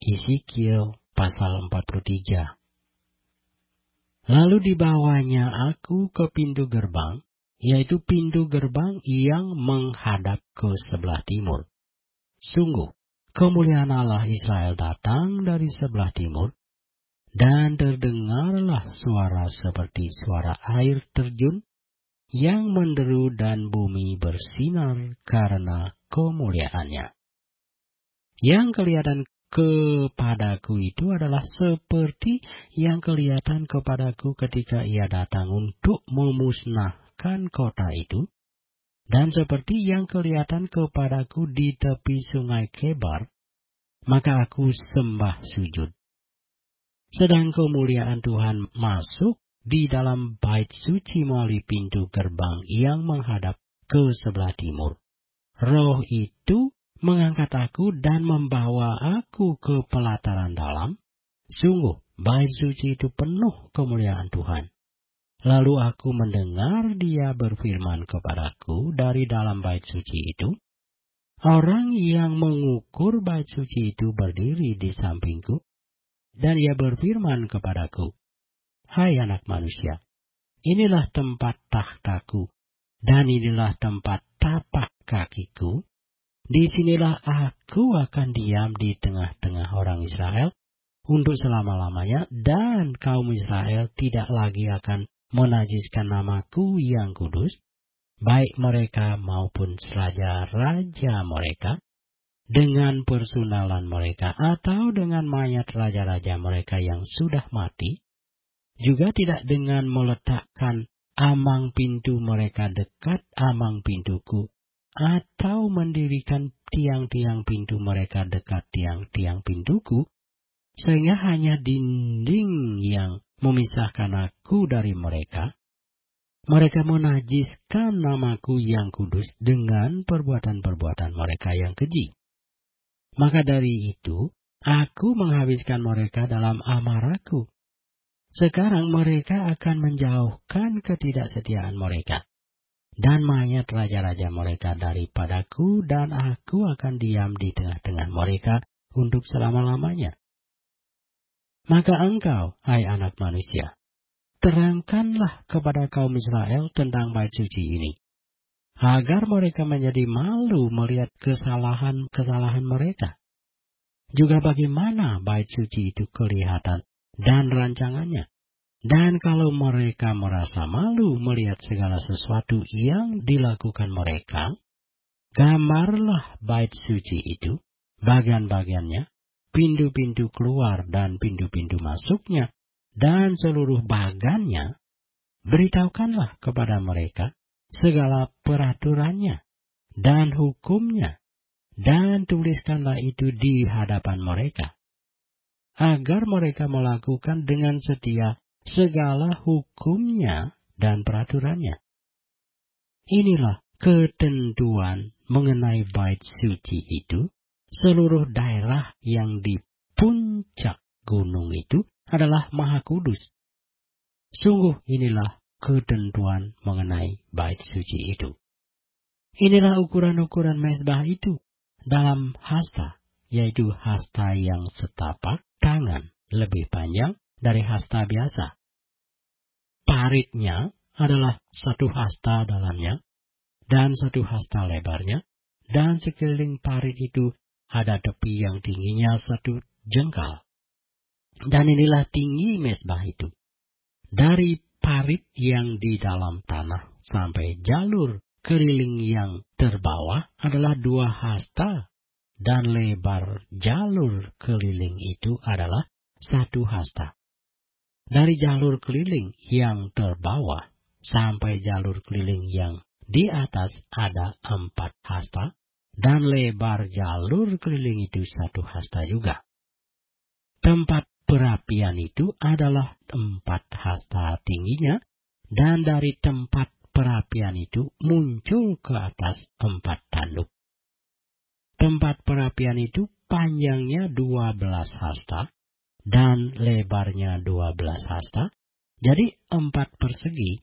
Yeskiel pasal 43. Lalu dibawanya aku ke pintu gerbang, yaitu pintu gerbang yang menghadap ke sebelah timur. Sungguh, kemuliaan Allah Israel datang dari sebelah timur, dan terdengarlah suara seperti suara air terjun yang menderu dan bumi bersinar karena kemuliaannya. Yang kelihatan kepadaku itu adalah seperti yang kelihatan kepadaku ketika ia datang untuk memusnahkan kota itu, dan seperti yang kelihatan kepadaku di tepi sungai Kebar, maka aku sembah sujud. Sedang kemuliaan Tuhan masuk di dalam bait suci melalui pintu gerbang yang menghadap ke sebelah timur. Roh itu mengangkat aku dan membawa aku ke pelataran dalam. Sungguh, bait suci itu penuh kemuliaan Tuhan. Lalu aku mendengar Dia berfirman kepadaku dari dalam bait suci itu. Orang yang mengukur bait suci itu berdiri di sampingku, dan Ia berfirman kepadaku, "Hai anak manusia, inilah tempat takhtaku, dan inilah tempat tapak kakiku. Disinilah aku akan diam di tengah-tengah orang Israel untuk selama-lamanya, dan kaum Israel tidak lagi akan menajiskan namaku yang kudus, baik mereka maupun raja-raja mereka, dengan persunalan mereka atau dengan mayat raja-raja mereka yang sudah mati, juga tidak dengan meletakkan amang pintu mereka dekat amang pintuku, atau mendirikan tiang-tiang pintu mereka dekat tiang-tiang pintuku, sehingga hanya dinding yang memisahkan aku dari mereka. Mereka menajiskan namaku yang kudus dengan perbuatan-perbuatan mereka yang keji. Maka dari itu, aku menghabiskan mereka dalam amarahku. Sekarang mereka akan menjauhkan ketidaksetiaan mereka, dan mayat raja-raja mereka daripadaku, dan aku akan diam di tengah-tengah mereka untuk selama-lamanya. Maka engkau, hai anak manusia, terangkanlah kepada kaum Israel tentang bait suci ini, agar mereka menjadi malu melihat kesalahan-kesalahan mereka. Juga bagaimana bait suci itu kelihatan dan rancangannya. Dan kalau mereka merasa malu melihat segala sesuatu yang dilakukan mereka, gambarlah bait suci itu, bagian-bagiannya, pintu-pintu keluar dan pintu-pintu masuknya, dan seluruh bagannya. Beritahukanlah kepada mereka segala peraturannya dan hukumnya, dan tuliskanlah itu di hadapan mereka, agar mereka melakukan dengan setia segala hukumnya dan peraturannya. Inilah ketentuan mengenai bait suci itu. Seluruh daerah yang di puncak gunung itu adalah maha kudus. Sungguh inilah ketentuan mengenai bait suci itu. Inilah ukuran-ukuran mezbah itu dalam hasta, yaitu hasta yang setapak tangan lebih panjang dari hasta biasa. Paritnya adalah satu hasta dalamnya dan satu hasta lebarnya, dan sekeliling parit itu ada tepi yang tingginya 1 jengkal. Dan inilah tinggi mezbah itu. Dari parit yang di dalam tanah sampai jalur keliling yang terbawah adalah 2 hasta, dan lebar jalur keliling itu adalah 1 hasta. Dari jalur keliling yang terbawah sampai jalur keliling yang di atas ada 4 hasta, dan lebar jalur keliling itu 1 hasta juga. Tempat perapian itu adalah 4 hasta tingginya, dan dari tempat perapian itu muncul ke atas 4 tanduk. Tempat perapian itu panjangnya 12 hasta, dan lebarnya 12 hasta, jadi 4 persegi.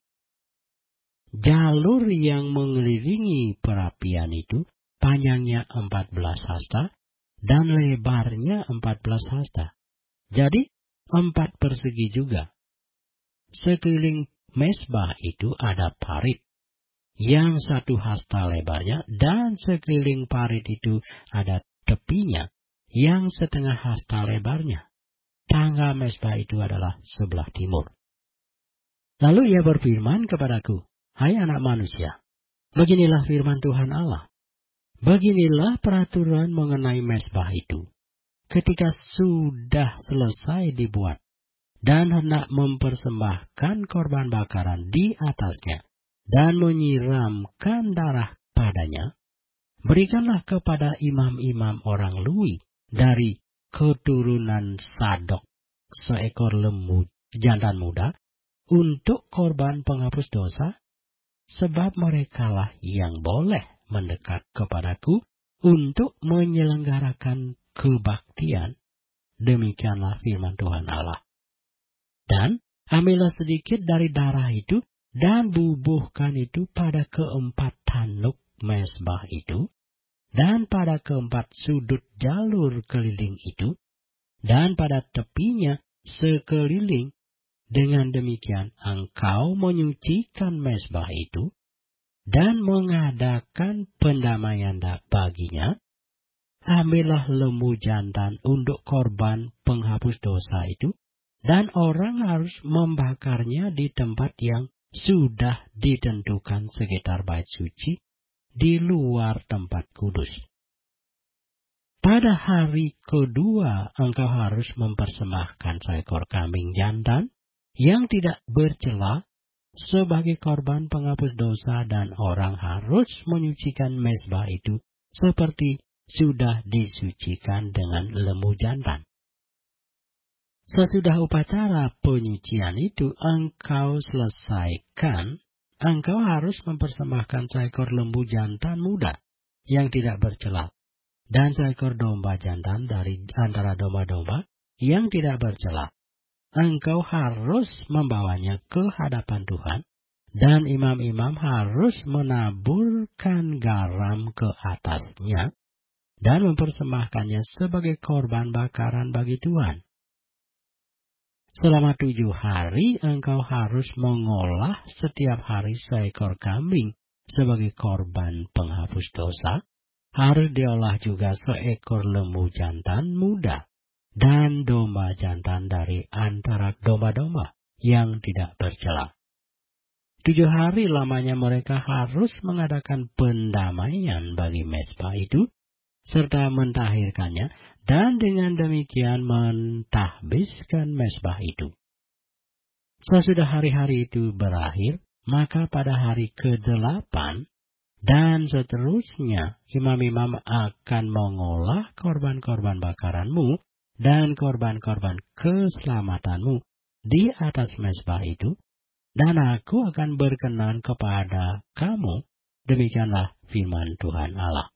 Jalur yang mengelilingi perapian itu panjangnya 14 hasta, dan lebarnya 14 hasta. Jadi 4 persegi juga. Sekeliling mezbah itu ada parit yang 1 hasta lebarnya, dan sekeliling parit itu ada tepinya yang 1/2 hasta lebarnya. Tangga mezbah itu adalah sebelah timur. Lalu ia berfirman kepadaku, "Hai anak manusia, beginilah firman Tuhan Allah. Beginilah peraturan mengenai mezbah itu. Ketika sudah selesai dibuat dan hendak mempersembahkan korban bakaran di atasnya dan menyiramkan darah padanya, berikanlah kepada imam-imam orang Lewi dari keturunan Sadok seekor lembu jantan muda untuk korban penghapus dosa, sebab merekalah yang boleh mendekat kepadaku untuk menyelenggarakan kebaktian." Demikianlah firman Tuhan Allah. "Dan ambillah sedikit dari darah itu dan bubuhkan itu pada keempat tanduk mezbah itu, dan pada keempat sudut jalur keliling itu, dan pada tepinya sekeliling. Dengan demikian engkau menyucikan mezbah itu dan mengadakan pendamaian baginya. Ambillah lembu jantan untuk korban penghapus dosa itu, dan orang harus membakarnya di tempat yang sudah ditentukan sekitar bait suci, di luar tempat kudus. Pada hari kedua engkau harus mempersembahkan seekor kambing jantan yang tidak bercela sebagai korban penghapus dosa, dan orang harus menyucikan mezbah itu seperti sudah disucikan dengan lembu jantan. Sesudah upacara penyucian itu engkau selesaikan, engkau harus mempersembahkan seekor lembu jantan muda yang tidak bercela, dan seekor domba jantan dari antara domba-domba yang tidak bercela. Engkau harus membawanya ke hadapan Tuhan, dan imam-imam harus menaburkan garam ke atasnya dan mempersembahkannya sebagai korban bakaran bagi Tuhan. Selama 7 hari engkau harus mengolah setiap hari seekor kambing sebagai korban penghapus dosa. Harus diolah juga seekor lembu jantan muda dan domba jantan dari antara domba-domba yang tidak bercela. 7 hari lamanya mereka harus mengadakan pendamaian bagi mezbah itu, serta mentahirkannya, dan dengan demikian mentahbiskan mezbah itu. Sesudah hari-hari itu berakhir, maka pada hari ke-8 dan seterusnya, imam-imam akan mengolah korban-korban bakaranmu dan korban-korban keselamatanmu di atas mezbah itu, dan aku akan berkenan kepada kamu. Demikianlah firman Tuhan Allah.